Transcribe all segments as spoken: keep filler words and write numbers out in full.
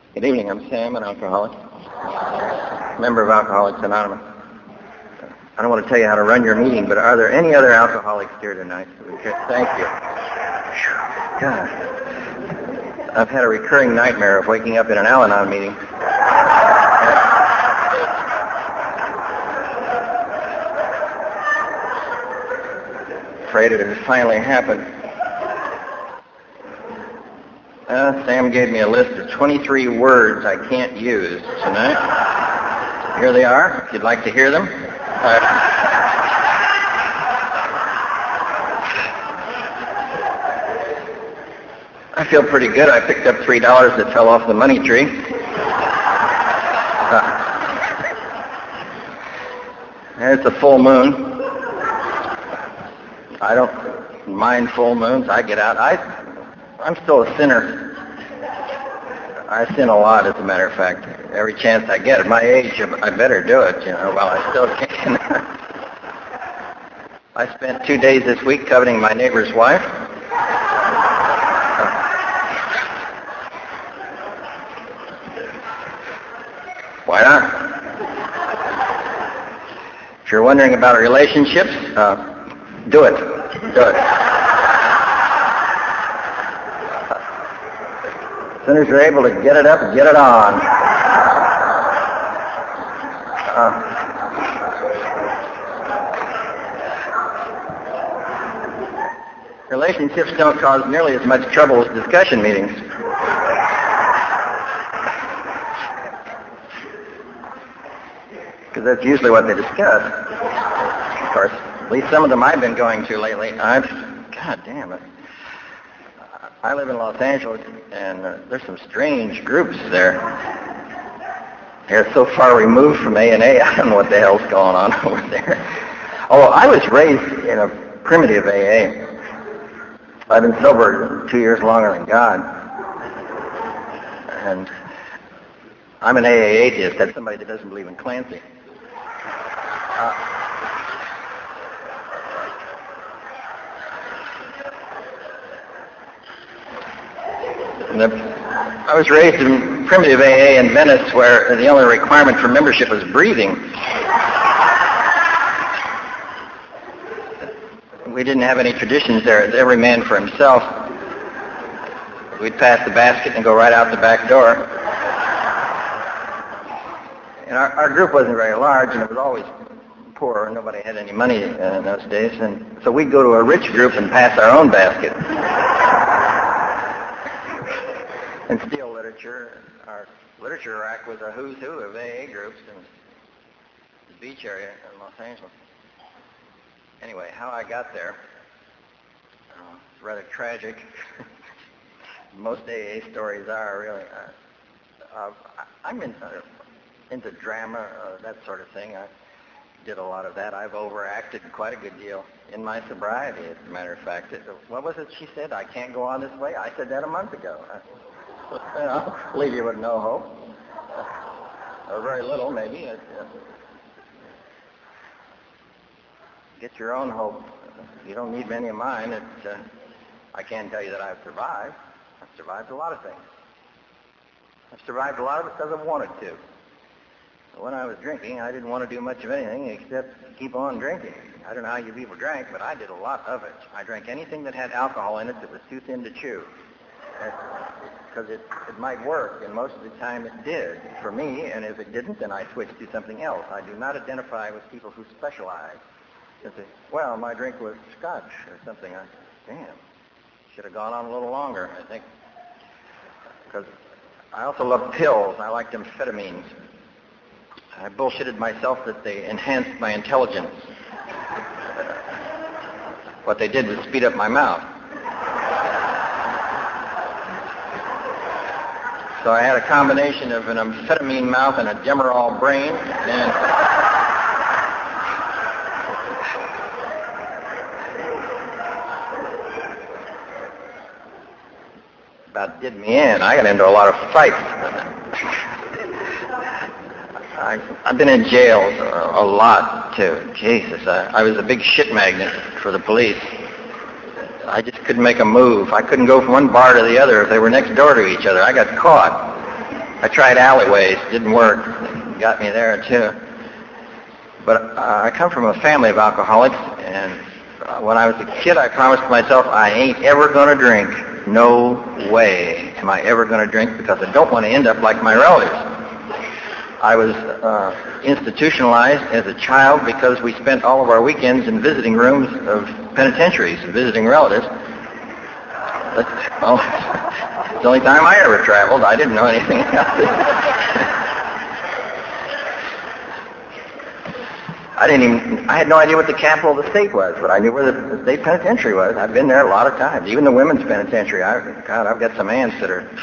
Good evening. I'm Sam, an alcoholic, member of Alcoholics Anonymous. I don't want to tell you how to run your meeting, but are there any other alcoholics here tonight? Thank you. God. I've had a recurring nightmare of waking up in an Al-Anon meeting. Afraid it had finally happened. Uh, Sam gave me a list of twenty-three words I can't use tonight. Here they are, if you'd like to hear them. Uh, I feel pretty good. I picked up three dollars that fell off the money tree. Uh, it's a full moon. I don't mind full moons. I get out. I... I'm still a sinner. I sin a lot, as a matter of fact. Every chance I get. At my age, I better do it, you know, while I still can. I spent two days this week coveting my neighbor's wife. Why not? If you're wondering about relationships, uh, do it. Do it. Sinners are able to get it up and get it on. Uh, relationships don't cause nearly as much trouble as discussion meetings. Because that's usually what they discuss. Of course, at least some of them I've been going to lately. I've, God damn it. I live in Los Angeles, and uh, there's some strange groups there. They're so far removed from A and A, I don't know what the hell's going on over there. Oh, I was raised in a primitive A A. I've been sober two years longer than God. And I'm an A A atheist. That's somebody that doesn't believe in Clancy. Uh, The, I was raised in primitive A A in Venice, where the only requirement for membership was breathing. We didn't have any traditions there. It's every man for himself. We'd pass the basket and go right out the back door. And our, our group wasn't very large, and it was always poor. Nobody had any money uh, in those days. And so we'd go to a rich group and pass our own basket. And steal literature. Our literature rack was a who's who of A A groups in the beach area in Los Angeles. Anyway, how I got there, uh, it's rather tragic. Most A A stories are, really. Uh, uh, I'm in, uh, into drama, uh, that sort of thing. I did a lot of that. I've overacted quite a good deal in my sobriety, as a matter of fact. It, what was it she said? I can't go on this way? I said that a month ago. I, I'll leave you with no hope. Or very little, maybe. It, uh, get your own hope. You don't need many of mine. It, uh, I can tell you that I've survived. I've survived a lot of things. I've survived a lot of it because I've wanted to. When I was drinking, I didn't want to do much of anything except keep on drinking. I don't know how you people drank, but I did a lot of it. I drank anything that had alcohol in it that was too thin to chew. Because it, it might work, and most of the time it did for me, and if it didn't, then I switched to something else. I do not identify with people who specialize. They say, well, my drink was scotch or something. I damn, should have gone on a little longer, I think. Because I also love pills. I liked amphetamines. I bullshitted myself that they enhanced my intelligence. What they did was speed up my mouth. So I had a combination of an amphetamine mouth and a Demerol brain, and about did me in. I got into a lot of fights. I, I've been in jail a, a lot, too. Jesus, I, I was a big shit magnet for the police. I just couldn't make a move. I couldn't go from one bar to the other if they were next door to each other. I got caught. I tried alleyways, didn't work. It got me there too. But uh, I come from a family of alcoholics, and uh, when I was a kid, I promised myself I ain't ever going to drink. No way am I ever going to drink, because I don't want to end up like my relatives. I was uh, institutionalized as a child because we spent all of our weekends in visiting rooms of penitentiaries, visiting relatives. That's, well, it's the only time I ever traveled. I didn't know anything about it. I didn't even, I had no idea what the capital of the state was, but I knew where the state penitentiary was. I've been there a lot of times, even the women's penitentiary. I, God, I've got some aunts that are...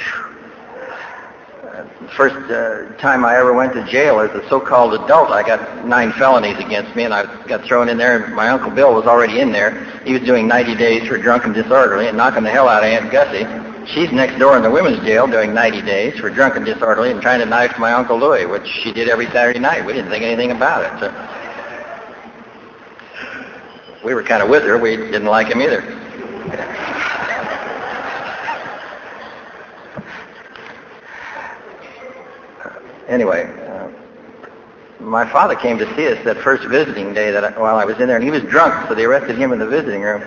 The first uh, time I ever went to jail as a so-called adult, I got nine felonies against me, and I got thrown in there, and my Uncle Bill was already in there. He was doing ninety days for drunk and disorderly and knocking the hell out of Aunt Gussie. She's next door in the women's jail doing ninety days for drunk and disorderly and trying to knife my Uncle Louis, which she did every Saturday night. We didn't think anything about it. So we were kind of with her. We didn't like him either. Anyway, uh, my father came to see us that first visiting day that I, while I was in there, and he was drunk, so they arrested him in the visiting room,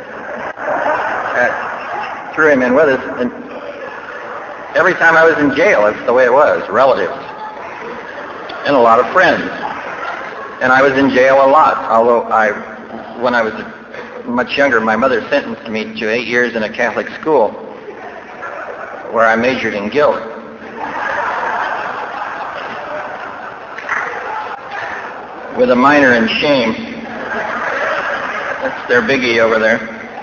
uh, threw him in with us, and every time I was in jail, that's the way it was, relatives, and a lot of friends. And I was in jail a lot, although I, when I was much younger, my mother sentenced me to eight years in a Catholic school where I majored in guilt. With a minor in shame. That's their biggie over there.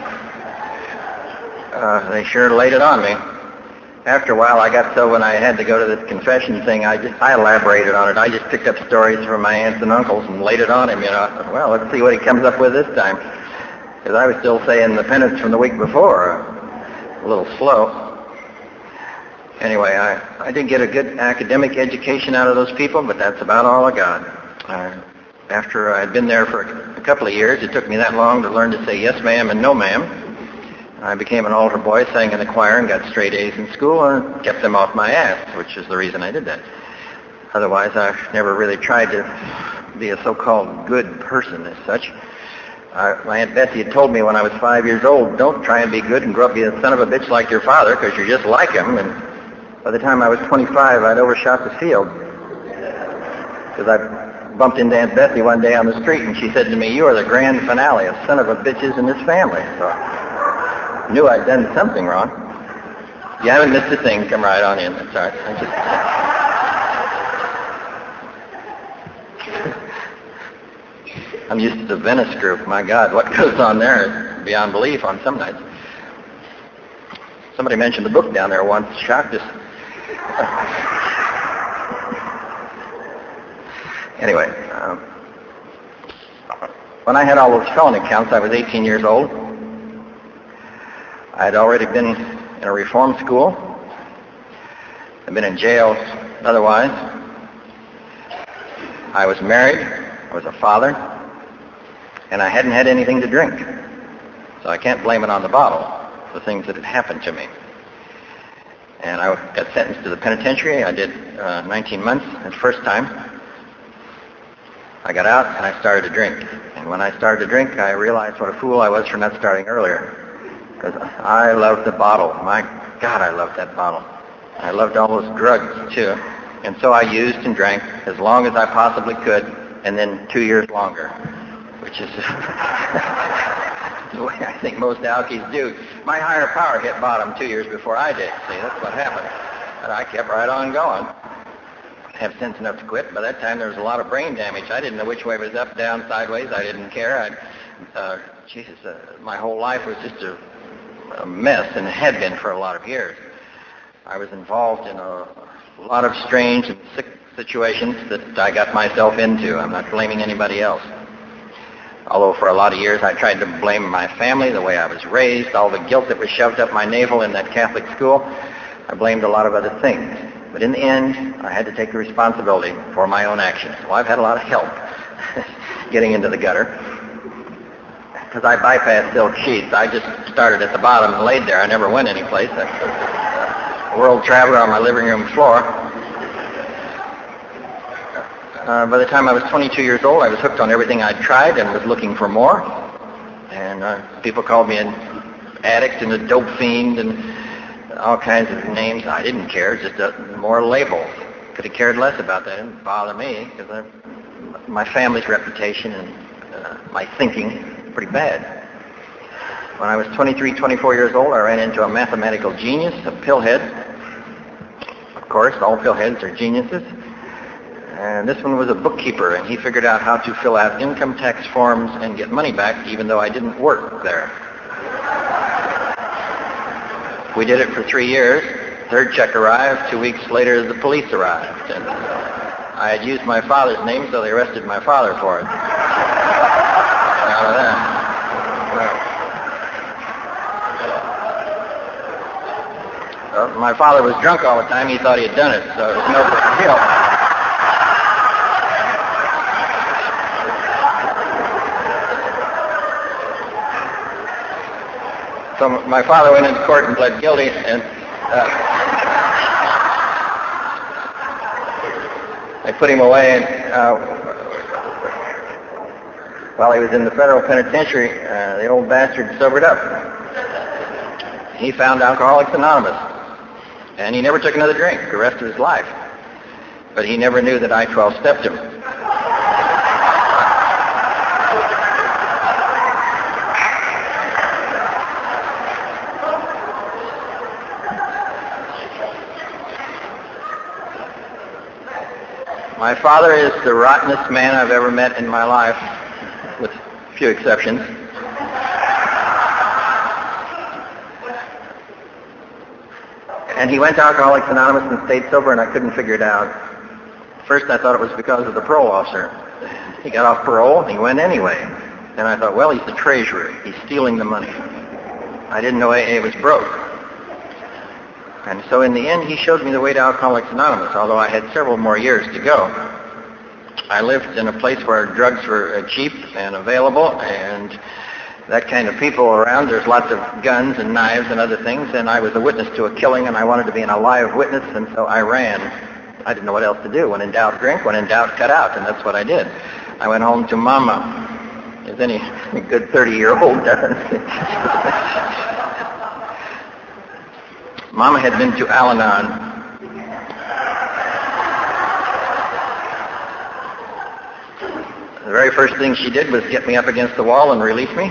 Uh, they sure laid it on me. After a while, I got so when I had to go to this confession thing, I just I elaborated on it. I just picked up stories from my aunts and uncles and laid it on him. You know, well, let's see what he comes up with this time. Because I was still saying the penance from the week before, uh, a little slow. Anyway, I I did get a good academic education out of those people, but that's about all I got. Uh, After I'd been there for a couple of years, it took me that long to learn to say yes ma'am and no ma'am. I became an altar boy, sang in the choir, and got straight A's in school and kept them off my ass, which is the reason I did that. Otherwise, I've never really tried to be a so-called good person as such. Uh, my Aunt Bessie had told me when I was five years old, don't try and be good and grow up be a son of a bitch like your father, because you're just like him. And by the time I was twenty-five, I'd overshot the field. Because I bumped into Aunt Bessie one day on the street, and she said to me, you are the grand finale of son of a bitches in this family. So I knew I'd done something wrong. You haven't missed a thing. Come right on in. That's all right. I just... I'm used to the Venice group. My God, what goes on there is beyond belief on some nights. Somebody mentioned the book down there once. Shocked us. Anyway, um, when I had all those felony counts, I was eighteen years old. I had already been in a reform school. I'd been in jail otherwise. I was married. I was a father. And I hadn't had anything to drink. So I can't blame it on the bottle, the things that had happened to me. And I got sentenced to the penitentiary. I did uh, nineteen months the first time. I got out and I started to drink. And when I started to drink, I realized what a fool I was for not starting earlier. Because I loved the bottle. My God, I loved that bottle. I loved all those drugs, too. And so I used and drank as long as I possibly could, and then two years longer, which is the way I think most alkies do. My higher power hit bottom two years before I did. See, that's what happened. And I kept right on going. Have sense enough to quit. By that time, there was a lot of brain damage. I didn't know which way it was up, down, sideways. I didn't care. I, uh, Jesus, uh, my whole life was just a, a mess, and it had been for a lot of years. I was involved in a, a lot of strange and sick situations that I got myself into. I'm not blaming anybody else. Although for a lot of years I tried to blame my family, the way I was raised, all the guilt that was shoved up my navel in that Catholic school. I blamed a lot of other things. But in the end, I had to take the responsibility for my own actions. Well, I've had a lot of help getting into the gutter. Because I bypassed silk sheets. I just started at the bottom and laid there. I never went anyplace. A world traveler on my living room floor. Uh, by the time I was twenty-two years old, I was hooked on everything I'd tried and was looking for more. And uh, people called me an addict and a dope fiend and all kinds of names. I didn't care, just a more label. Could have cared less about that. It didn't bother me because my family's reputation and uh, my thinking pretty bad. When I was twenty-three, twenty-four years old, I ran into a mathematical genius, a pillhead. Of course, all pillheads are geniuses. And this one was a bookkeeper, and he figured out how to fill out income tax forms and get money back, even though I didn't work there. We did it for three years. Third check arrived. Two weeks later, the police arrived. And I had used my father's name, so they arrested my father for it. Out of that. Well, my father was drunk all the time. He thought he had done it, so it was no big deal. So my father went into court and pled guilty, and uh, they put him away. And uh, while he was in the federal penitentiary, uh, the old bastard sobered up. He found Alcoholics Anonymous, and he never took another drink the rest of his life. But he never knew that I twelve-stepped him. My father is the rottenest man I've ever met in my life, with a few exceptions. And he went to Alcoholics Anonymous and stayed sober, and I couldn't figure it out. First, I thought it was because of the parole officer. He got off parole, and he went anyway. Then I thought, well, he's the treasurer. He's stealing the money. I didn't know A A was broke. And so in the end, he showed me the way to Alcoholics Anonymous, although I had several more years to go. I lived in a place where drugs were cheap and available, and that kind of people around. There's lots of guns and knives and other things, and I was a witness to a killing, and I wanted to be an alive witness, and so I ran. I didn't know what else to do. When in doubt, drink. When in doubt, cut out, and that's what I did. I went home to Mama, as any good thirty-year-old does. Mama had been to Al-Anon. The very first thing she did was get me up against the wall and release me.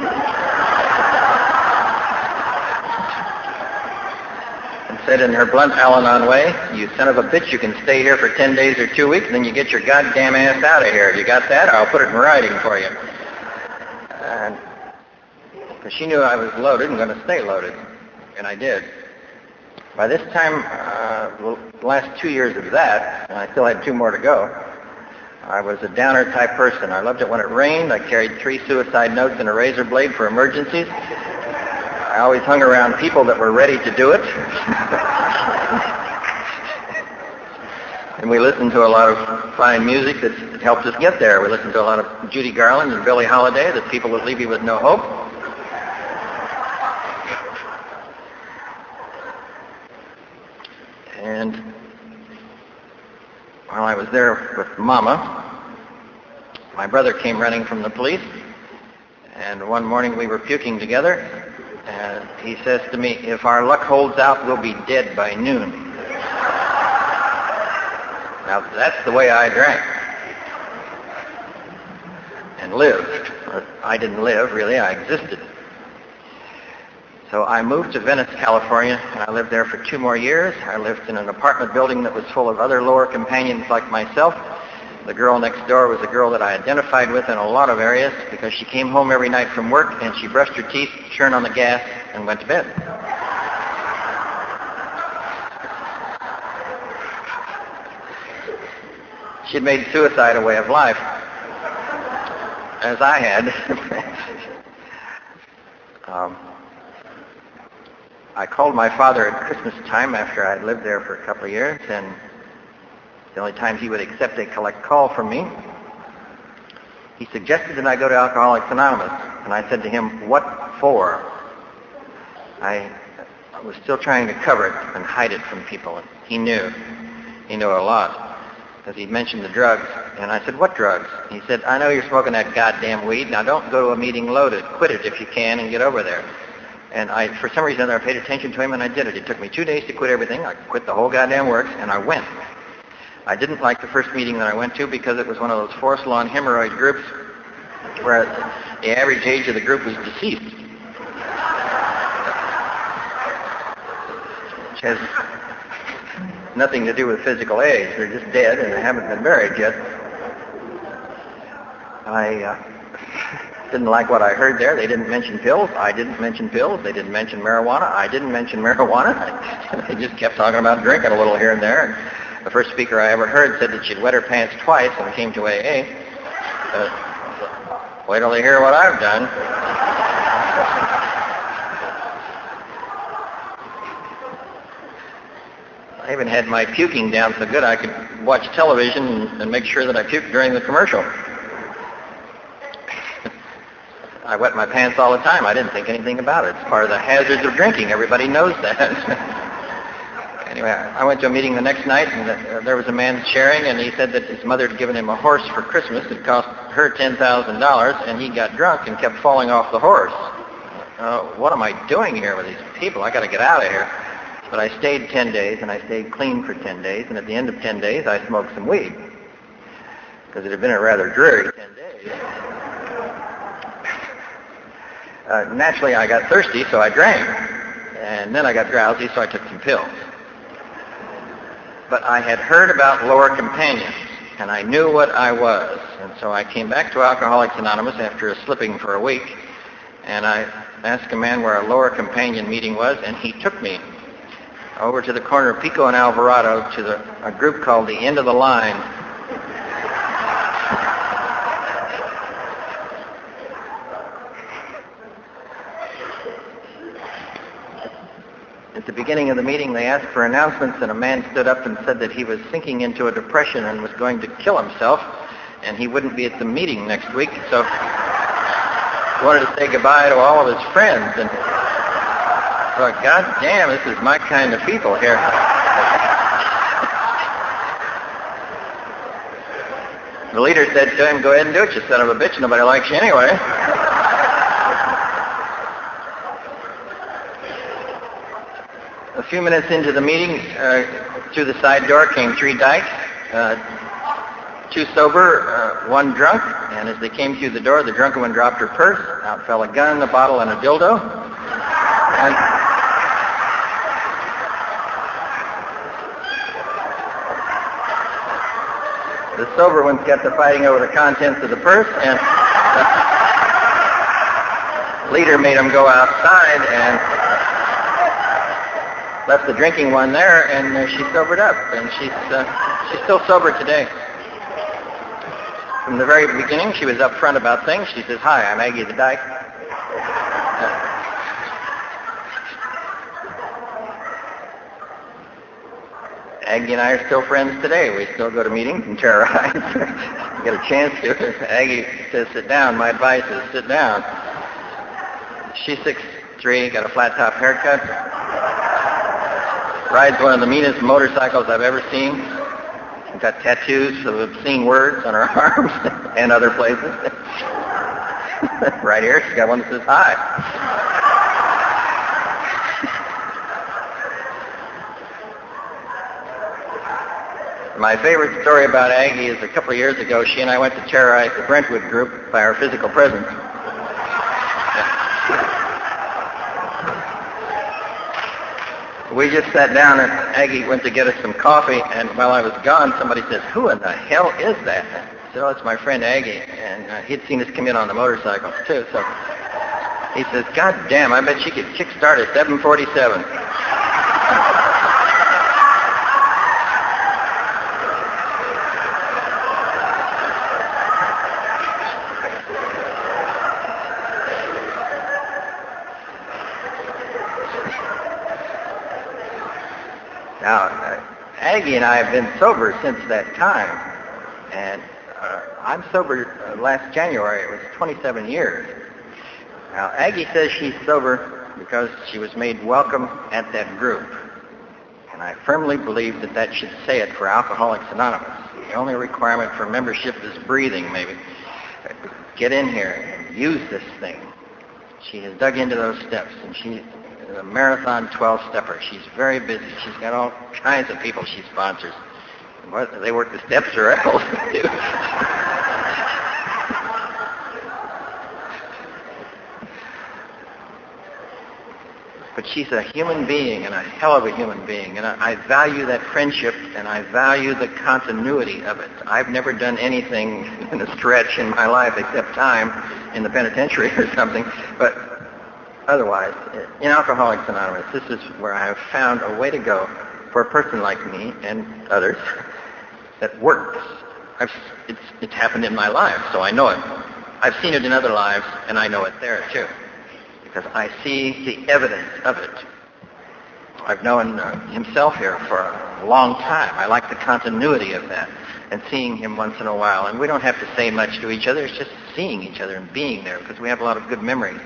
And said in her blunt Al-Anon way, "You son of a bitch, you can stay here for ten days or two weeks, and then you get your goddamn ass out of here. You got that? I'll put it in writing for you." And because she knew I was loaded and going to stay loaded, and I did. By this time, uh, the last two years of that, and I still had two more to go, I was a downer type person. I loved it when it rained. I carried three suicide notes and a razor blade for emergencies. I always hung around people that were ready to do it. And we listened to a lot of fine music that helped us get there. We listened to a lot of Judy Garland and Billie Holiday, the people that leave you with no hope. And while I was there with Mama, my brother came running from the police, and one morning we were puking together, and he says to me, "If our luck holds out, we'll be dead by noon." Now, that's the way I drank and lived. I didn't live, really, I existed. So I moved to Venice, California, and I lived there for two more years. I lived in an apartment building that was full of other lower companions like myself. The girl next door was a girl that I identified with in a lot of areas because she came home every night from work and she brushed her teeth, turned on the gas, and went to bed. She'd made suicide a way of life, as I had. um, I called my father at Christmas time after I had lived there for a couple of years, and the only time he would accept a collect call from me, he suggested that I go to Alcoholics Anonymous. And I said to him, "What for?" I was still trying to cover it and hide it from people. And he knew. He knew a lot. because he mentioned the drugs. And I said, what drugs? He said, I know you're smoking that goddamn weed. Now don't go to a meeting loaded. Quit it if you can and get over there. And I, for some reason, I paid attention to him and I did it. It took me two days to quit everything. I quit the whole goddamn works and I went. I didn't like the first meeting that I went to because it was one of those forest lawn hemorrhoid groups where the average age of the group was deceased. Which has nothing to do with physical age. They're just dead and they haven't been buried yet. I uh, didn't like what I heard there. They didn't mention pills. I didn't mention pills. They didn't mention marijuana. I didn't mention marijuana. They just kept talking about drinking a little here and there. And the first speaker I ever heard said that she'd wet her pants twice when it came to A A. Uh, wait till they hear what I've done. I even had my puking down so good I could watch television and, and make sure that I puked during the commercial. I wet my pants all the time. I didn't think anything about it. It's part of the hazards of drinking. Everybody knows that. Anyway, I went to a meeting the next night, and the, uh, there was a man sharing, and he said that his mother had given him a horse for Christmas. It cost her ten thousand dollars, and he got drunk and kept falling off the horse. Uh, what am I doing here with these people? I got to get out of here. But I stayed ten days, and I stayed clean for ten days, and at the end of ten days, I smoked some weed, because it had been a rather dreary ten days. Uh, naturally, I got thirsty, so I drank. And then I got drowsy, so I took some pills. But I had heard about lower companions, and I knew what I was. And so I came back to Alcoholics Anonymous after slipping for a week, and I asked a man where a lower companion meeting was, and he took me over to the corner of Pico and Alvarado to the, a group called the End of the Line. At the beginning of the meeting, they asked for announcements, and a man stood up and said that he was sinking into a depression and was going to kill himself, and he wouldn't be at the meeting next week, so he wanted to say goodbye to all of his friends. And I thought, God damn, this is my kind of people here. The leader said to him, go ahead and do it, you son of a bitch. Nobody likes you anyway. A few minutes into the meeting, uh, through the side door came three dykes, uh, two sober, uh, one drunk, and as they came through the door, the drunken one dropped her purse. Out fell a gun, a bottle, and a dildo. And the sober ones got to fighting over the contents of the purse, and the leader made them go outside and left the drinking one there, and uh, she sobered up, and she's uh, she's still sober today. From the very beginning, she was up front about things. She says, "Hi, I'm Aggie the Dyke." Uh, Aggie and I are still friends today. We still go to meetings and terrorize. Get a chance to. Aggie says, "Sit down." My advice is sit down. She's six three, got a flat top haircut. Rides one of the meanest motorcycles I've ever seen. She's got tattoos of obscene words on her arms and other places. Right here, she's got one that says hi. My favorite story about Aggie is a couple of years ago, she and I went to terrorize the Brentwood group by our physical presence. We just sat down, and Aggie went to get us some coffee, and while I was gone, somebody says, "Who in the hell is that?" I said, "Oh, it's my friend Aggie," and uh, he'd seen us come in on the motorcycle, too, so he says, "God damn, I bet she could kickstart a seven forty-seven. Now, uh, Aggie and I have been sober since that time, and uh, I'm sober uh, last January. It was twenty-seven years. Now, Aggie says she's sober because she was made welcome at that group. And I firmly believe that that should say it for Alcoholics Anonymous. The only requirement for membership is breathing, maybe. Get in here and use this thing. She has dug into those steps, and she's a marathon twelve-stepper. She's very busy. She's got all kinds of people she sponsors. Whether they work the steps or else. But she's a human being, and a hell of a human being, and I, I value that friendship, and I value the continuity of it. I've never done anything in a stretch in my life except time in the penitentiary or something, but otherwise, in Alcoholics Anonymous, this is where I have found a way to go for a person like me and others that works. I've, it's, it's happened in my life, so I know it. I've seen it in other lives, and I know it there, too, because I see the evidence of it. I've known uh, himself here for a long time. I like the continuity of that and seeing him once in a while. And we don't have to say much to each other. It's just seeing each other and being there because we have a lot of good memories.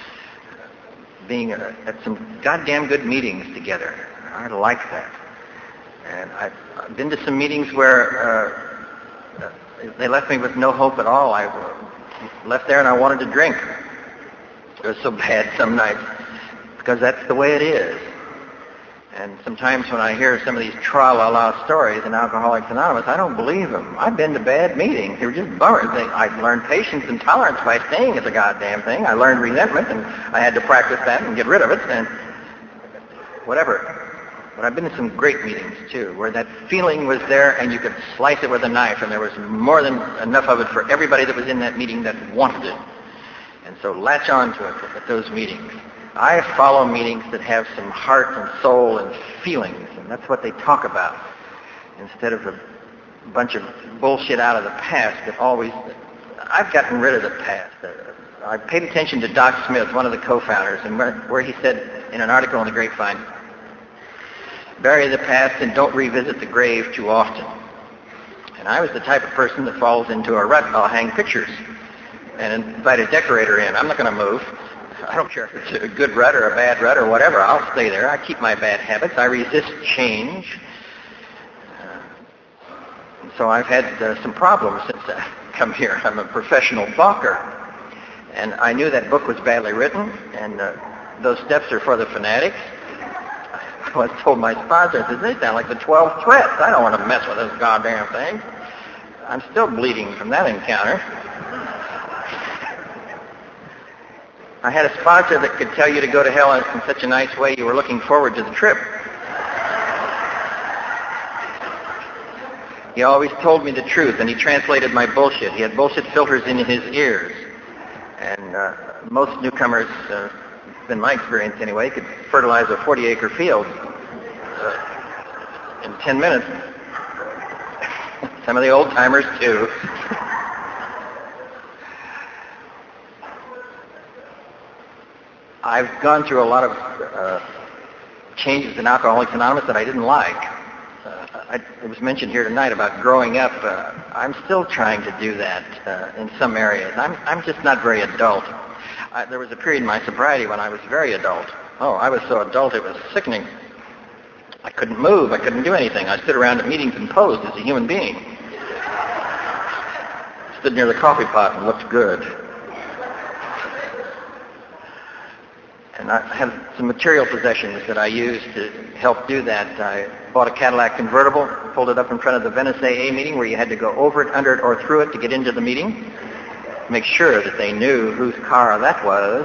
Being uh, at some goddamn good meetings together. I like that. And I've, I've been to some meetings where uh, uh, they left me with no hope at all. I left there and I wanted to drink. It was so bad some nights because that's the way it is. And sometimes when I hear some of these tra-la-la stories in Alcoholics Anonymous, I don't believe them. I've been to bad meetings. They were just bummers. They, I learned patience and tolerance by staying at the goddamn thing. I learned resentment, and I had to practice that and get rid of it, and whatever. But I've been to some great meetings, too, where that feeling was there, and you could slice it with a knife, and there was more than enough of it for everybody that was in that meeting that wanted it. And so latch on to it at those meetings. I follow meetings that have some heart and soul and feelings, and that's what they talk about, instead of a bunch of bullshit out of the past that always... I've gotten rid of the past. I paid attention to Doc Smith, one of the co-founders, and where, where he said in an article in the Grapevine, bury the past and don't revisit the grave too often. And I was the type of person that falls into a rut. I'll hang pictures and invite a decorator in. I'm not going to move. I don't care if it's a good rut or a bad rut or whatever. I'll stay there. I keep my bad habits. I resist change. Uh, and so I've had uh, some problems since I've come here. I'm a professional balker. And I knew that book was badly written, and uh, those steps are for the fanatics. I once told my sponsor, I said, they sound like the twelve threats. I don't want to mess with this goddamn thing. I'm still bleeding from that encounter. I had a sponsor that could tell you to go to hell in such a nice way you were looking forward to the trip. He always told me the truth, and he translated my bullshit. He had bullshit filters in his ears. And uh, most newcomers, uh, it's been my experience anyway, could fertilize a forty-acre field uh, in ten minutes. Some of the old-timers, too. I've gone through a lot of uh, changes in Alcoholics Anonymous that I didn't like. Uh, I, it was mentioned here tonight about growing up. Uh, I'm still trying to do that uh, in some areas. I'm, I'm just not very adult. I, there was a period in my sobriety when I was very adult. Oh, I was so adult it was sickening. I couldn't move. I couldn't do anything. I stood around at meetings and posed as a human being. Stood near the coffee pot and looked good. And I had some material possessions that I used to help do that. I bought a Cadillac convertible, pulled it up in front of the Venice A A meeting where you had to go over it, under it, or through it to get into the meeting. Make sure that they knew whose car that was.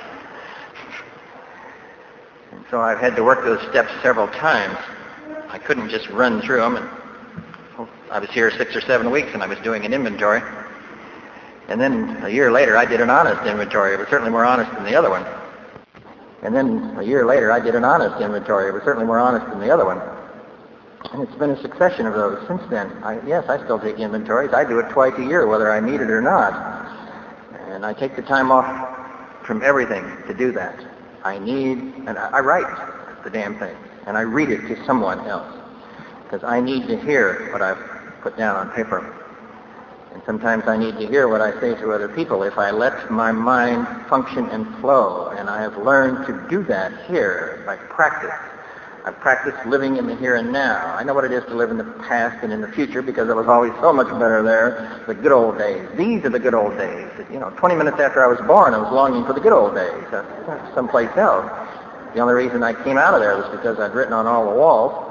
And so I've had to work those steps several times. I couldn't just run through them. And I was here six or seven weeks and I was doing an inventory. And then a year later I did an honest inventory. It was certainly more honest than the other one. And then a year later, I did an honest inventory. It was certainly more honest than the other one. And it's been a succession of those since then. I, yes, I still take inventories. I do it twice a year, whether I need it or not. And I take the time off from everything to do that. I need, and I, I write the damn thing, and I read it to someone else, because I need to hear what I've put down on paper. And sometimes I need to hear what I say to other people if I let my mind function and flow. And I have learned to do that here by practice. I've practiced living in the here and now. I know what it is to live in the past and in the future because it was always so much better there, the good old days. These are the good old days. You know, twenty minutes after I was born, I was longing for the good old days, uh, someplace else. The only reason I came out of there was because I'd written on all the walls,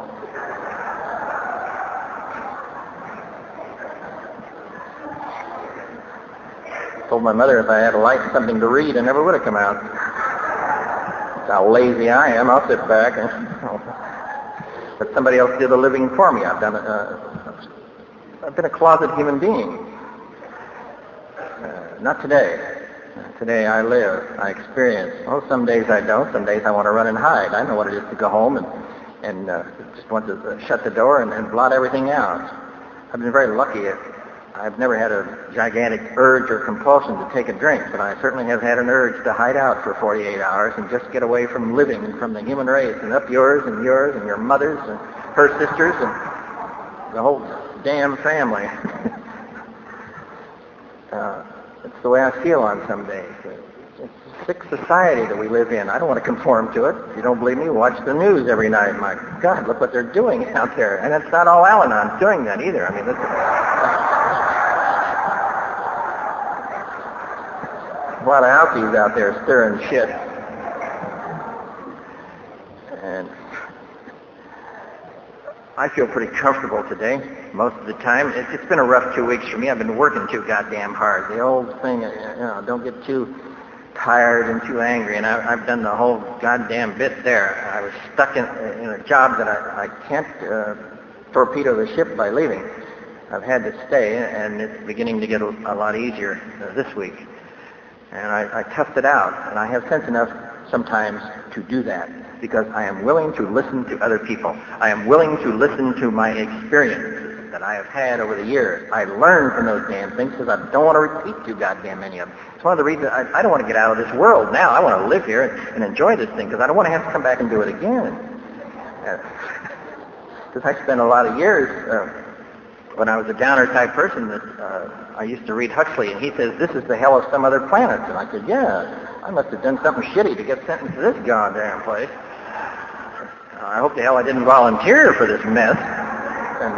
told my mother if I had a light and something to read, I never would have come out. That's how lazy I am. I'll sit back and let somebody else do the living for me. I've done. Uh, I've been a closet human being. Uh, not today. Uh, today I live. I experience. Oh, some days I don't. Some days I want to run and hide. I know what it is to go home and and uh, just want to uh, shut the door and, and blot everything out. I've been very lucky. I've never had a gigantic urge or compulsion to take a drink, but I certainly have had an urge to hide out for forty-eight hours and just get away from living and from the human race and up yours and yours and your mother's and her sisters and the whole damn family. uh, it's the way I feel on some days. It's a sick society that we live in. I don't want to conform to it. If you don't believe me, watch the news every night. My God, look what they're doing out there. And it's not all Al-Anon doing that either. I mean, this is... a lot of Alkies out there stirring shit. And I feel pretty comfortable today, most of the time. It's, it's been a rough two weeks for me. I've been working too goddamn hard. The old thing, you know, don't get too tired and too angry. And I, I've done the whole goddamn bit there. I was stuck in, in a job that I, I can't uh, torpedo the ship by leaving. I've had to stay, and it's beginning to get a, a lot easier uh, this week. And I, I toughed it out, and I have sense enough sometimes to do that because I am willing to listen to other people. I am willing to listen to my experiences that I have had over the years. I learn from those damn things because I don't want to repeat too goddamn many of them. It's one of the reasons I, I don't want to get out of this world now. I want to live here and, and enjoy this thing because I don't want to have to come back and do it again. Because uh, I spent a lot of years... Uh, When I was a downer type person, that uh, I used to read Huxley, and he says, this is the hell of some other planet. And I said, yeah, I must have done something shitty to get sentenced to this goddamn place. I hope the hell I didn't volunteer for this mess. And,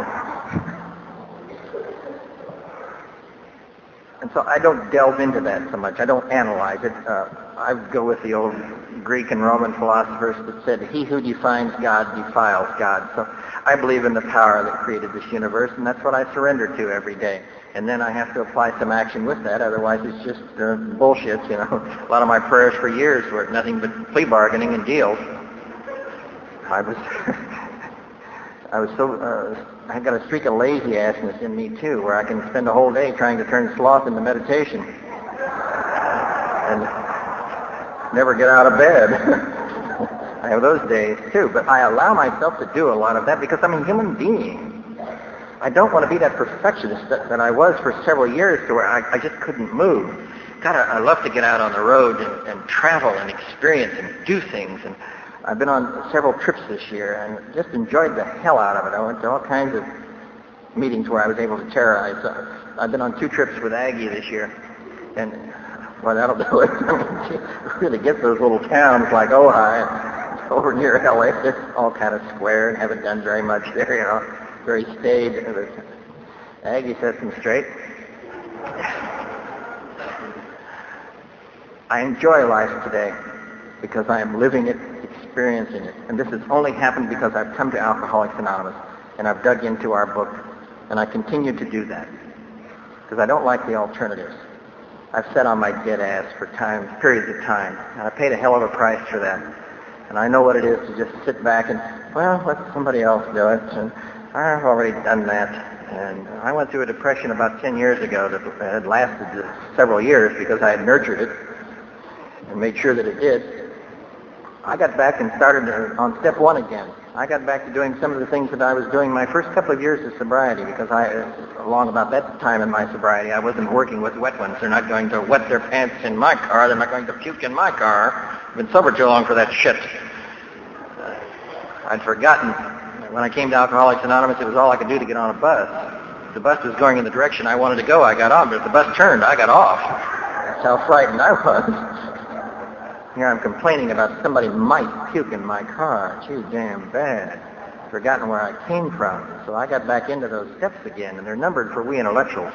and so I don't delve into that so much. I don't analyze it. Uh, I go with the old Greek and Roman philosophers that said, he who defines God defiles God. So I believe in the power that created this universe, and that's what I surrender to every day. And then I have to apply some action with that, otherwise it's just uh, bullshit, you know. A lot of my prayers for years were nothing but plea bargaining and deals. I was, I was so, uh, I got a streak of lazy-assness in me, too, where I can spend a whole day trying to turn sloth into meditation. And never get out of bed. I have those days, too, but I allow myself to do a lot of that because I'm a human being. I don't want to be that perfectionist that, that I was for several years to where I, I just couldn't move. God, I, I love to get out on the road and, and travel and experience and do things. And I've been on several trips this year and just enjoyed the hell out of it. I went to all kinds of meetings where I was able to terrorize. So I've been on two trips with Aggie this year. And, well, that'll do it. I mean, she really gets those little towns like Ojai. Over near L A, it's all kind of square and haven't done very much there, you know, very staid. Aggie sets them straight. I enjoy life today because I am living it, experiencing it. And this has only happened because I've come to Alcoholics Anonymous and I've dug into our book, and I continue to do that because I don't like the alternatives. I've sat on my dead ass for time, periods of time, and I paid a hell of a price for that. And I know what it is to just sit back and, well, let somebody else do it. And I've already done that. And I went through a depression about ten years ago that had lasted several years because I had nurtured it and made sure that it did. I got back and started on step one again. I got back to doing some of the things that I was doing my first couple of years of sobriety because I, along about that time in my sobriety, I wasn't working with wet ones. They're not going to wet their pants in my car. They're not going to puke in my car. I've been sober too long for that shit. Uh, I'd forgotten. When I came to Alcoholics Anonymous, it was all I could do to get on a bus. If the bus was going in the direction I wanted to go, I got on. But if the bus turned, I got off. That's how frightened I was. Here I'm complaining about somebody might puke in my car. Too damn bad. Forgotten where I came from. So I got back into those steps again, and they're numbered for we intellectuals.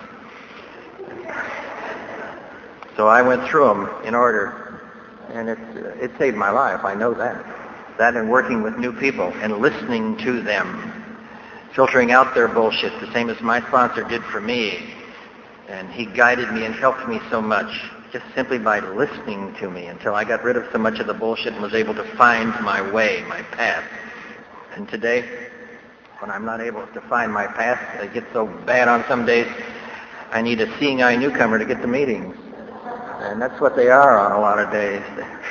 So I went through them in order, and it, it saved my life. I know that. That and working with new people and listening to them, filtering out their bullshit, the same as my sponsor did for me. And he guided me and helped me so much, just simply by listening to me until I got rid of so much of the bullshit and was able to find my way, my path. And today, when I'm not able to find my path, I get so bad on some days, I need a seeing eye newcomer to get to meetings. And that's what they are on a lot of days.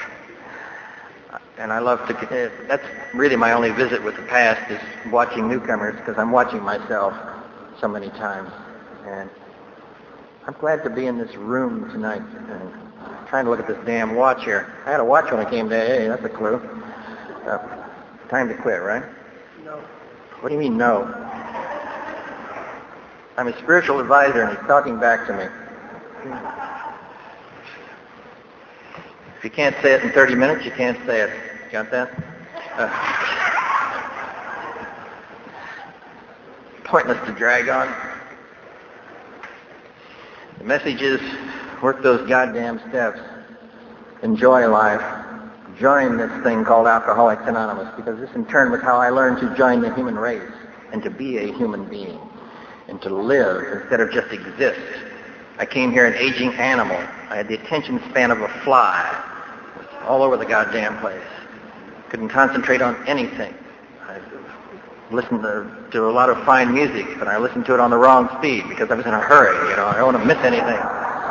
And I love to, that's really my only visit with the past, is watching newcomers, because I'm watching myself so many times. And I'm glad to be in this room tonight. And I'm trying to look at this damn watch here. I had a watch when I came to A A, that's a clue. Uh, time to quit, right? No. What do you mean, no? I'm a spiritual advisor, and he's talking back to me. If you can't say it in thirty minutes, you can't say it. Got that? Uh, pointless to drag on. The message is, work those goddamn steps. Enjoy life. Join this thing called Alcoholics Anonymous, because this in turn was how I learned to join the human race and to be a human being and to live instead of just exist. I came here an aging animal. I had the attention span of a fly, all over the goddamn place. Couldn't concentrate on anything. I listened to, to a lot of fine music, but I listened to it on the wrong speed because I was in a hurry. You know, I don't want to miss anything.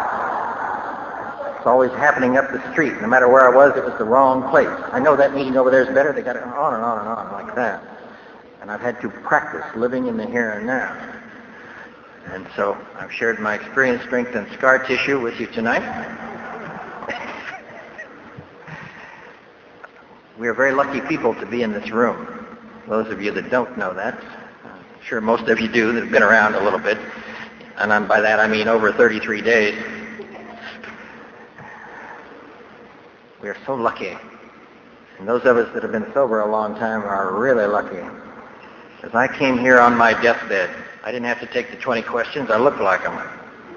It's always happening up the street. No matter where I was, it was the wrong place. I know that meeting over there is better. They got it on and on and on like that. And I've had to practice living in the here and now. And so I've shared my experience, strength, and scar tissue with you tonight. We are very lucky people to be in this room. Those of you that don't know that, I'm sure most of you do that have been around a little bit. And I'm, by that I mean over thirty-three days. We are so lucky. And those of us that have been sober a long time are really lucky. As I came here on my deathbed, I didn't have to take the twenty questions. I looked like them.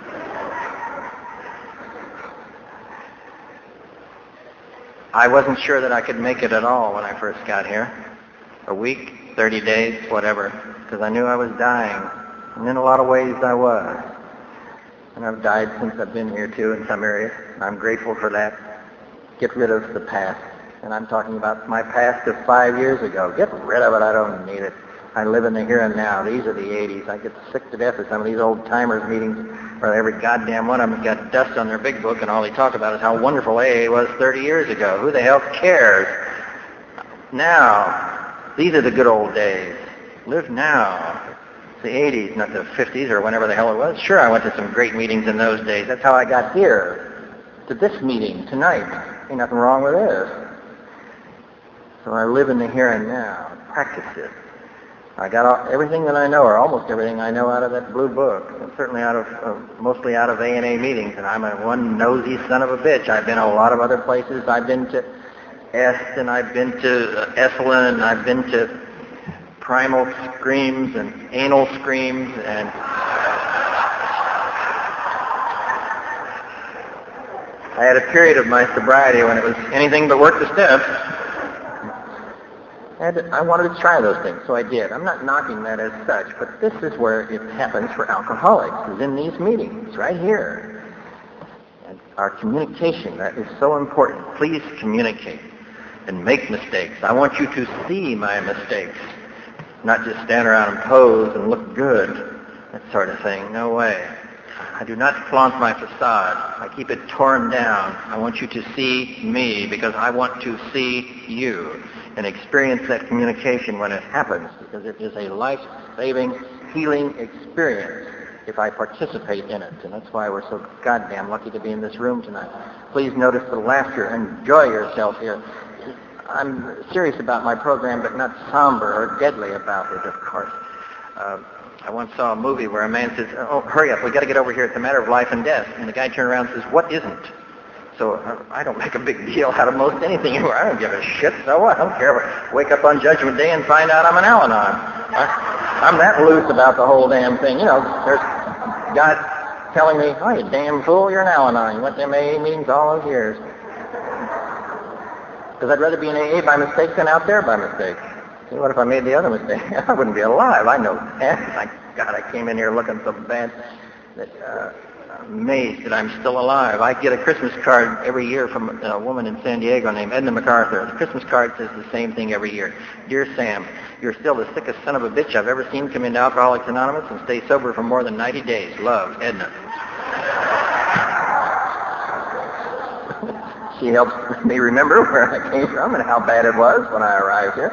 I wasn't sure that I could make it at all when I first got here. A week, thirty days, whatever, because I knew I was dying. And in a lot of ways I was. And I've died since I've been here too in some areas. I'm grateful for that. Get rid of the past. And I'm talking about my past of five years ago. Get rid of it. I don't need it. I live in the here and now. These are the eighties. I get sick to death of some of these old timers meetings where every goddamn one of them got dust on their big book and all they talk about is how wonderful A A was thirty years ago. Who the hell cares? Now, these are the good old days. Live now. It's the eighties, not the fifties or whenever the hell it was. Sure, I went to some great meetings in those days. That's how I got here, to this meeting tonight. Ain't nothing wrong with this. So I live in the here and now. Practice it. I got all, everything that I know, or almost everything I know, out of that blue book, and certainly out of, uh, mostly out of A and A meetings, and I'm a one nosy son of a bitch. I've been a lot of other places. I've been to Est, and I've been to uh, Esalen, and I've been to Primal Screams and Anal Screams, and I had a period of my sobriety when it was anything but work the steps. And I wanted to try those things, so I did. I'm not knocking that as such, but this is where it happens for alcoholics, is in these meetings, right here. And our communication, that is so important. Please communicate and make mistakes. I want you to see my mistakes, not just stand around and pose and look good, that sort of thing. No way. I do not flaunt my facade. I keep it torn down. I want you to see me because I want to see you and experience that communication when it happens, because it is a life-saving, healing experience if I participate in it. And that's why we're so goddamn lucky to be in this room tonight. Please notice the laughter. Enjoy yourself here. I'm serious about my program, but not somber or deadly about it, of course. Uh, I once saw a movie where a man says, oh, hurry up, we've got to get over here. It's a matter of life and death. And the guy turned around and says, what isn't? So uh, I don't make a big deal out of most anything anymore. I don't give a shit. So what? I don't care. If I wake up on Judgment Day and find out I'm an Al-Anon. I, I'm that loose about the whole damn thing. You know, there's God telling me, oh, you damn fool, you're an Al-Anon. You went to M A A meetings all those years. Because I'd rather be in A A by mistake than out there by mistake. See, what if I made the other mistake? I wouldn't be alive. I know that. Thank God I came in here looking so bad that uh, I'm amazed that I'm still alive. I get a Christmas card every year from a woman in San Diego named Edna MacArthur. The Christmas card says the same thing every year. Dear Sam, you're still the sickest son of a bitch I've ever seen come into Alcoholics Anonymous and stay sober for more than ninety days. Love, Edna. She helps me remember where I came from and how bad it was when I arrived here.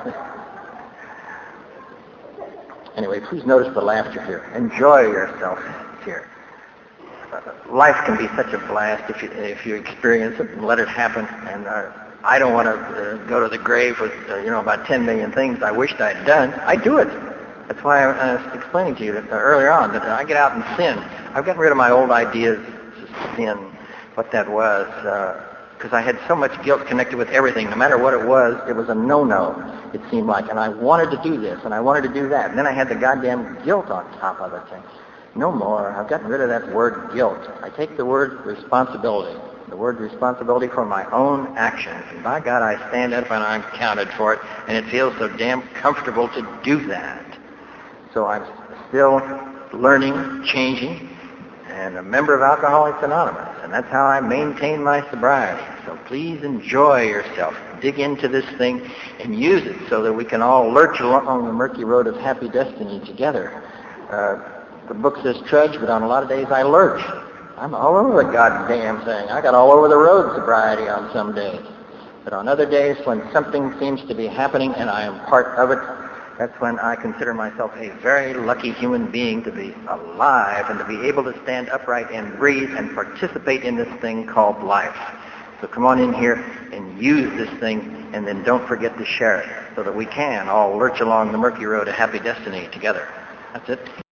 Anyway, please notice the laughter here. Enjoy yourself here. Uh, life can be such a blast if you if you experience it and let it happen. And uh, I don't want to uh, go to the grave with uh, you know about ten million things I wished I'd done. I do it. That's why I was explaining to you that, uh, earlier on that I get out and sin. I've gotten rid of my old ideas of sin, what that was. Uh, because I had so much guilt connected with everything. No matter what it was, it was a no-no, it seemed like. And I wanted to do this, and I wanted to do that. And then I had the goddamn guilt on top of it. No more. I've gotten rid of that word guilt. I take the word responsibility, the word responsibility for my own actions. And by God, I stand up and I'm counted for it, and it feels so damn comfortable to do that. So I'm still learning, changing, and a member of Alcoholics Anonymous, and that's how I maintain my sobriety. So please enjoy yourself. Dig into this thing and use it so that we can all lurch along the murky road of happy destiny together. Uh, the book says trudge, but on a lot of days I lurch. I'm all over the goddamn thing. I got all over the road sobriety on some days. But on other days when something seems to be happening and I am part of it, that's when I consider myself a very lucky human being to be alive and to be able to stand upright and breathe and participate in this thing called life. So come on in here and use this thing, and then don't forget to share it so that we can all lurch along the murky road to happy destiny together. That's it.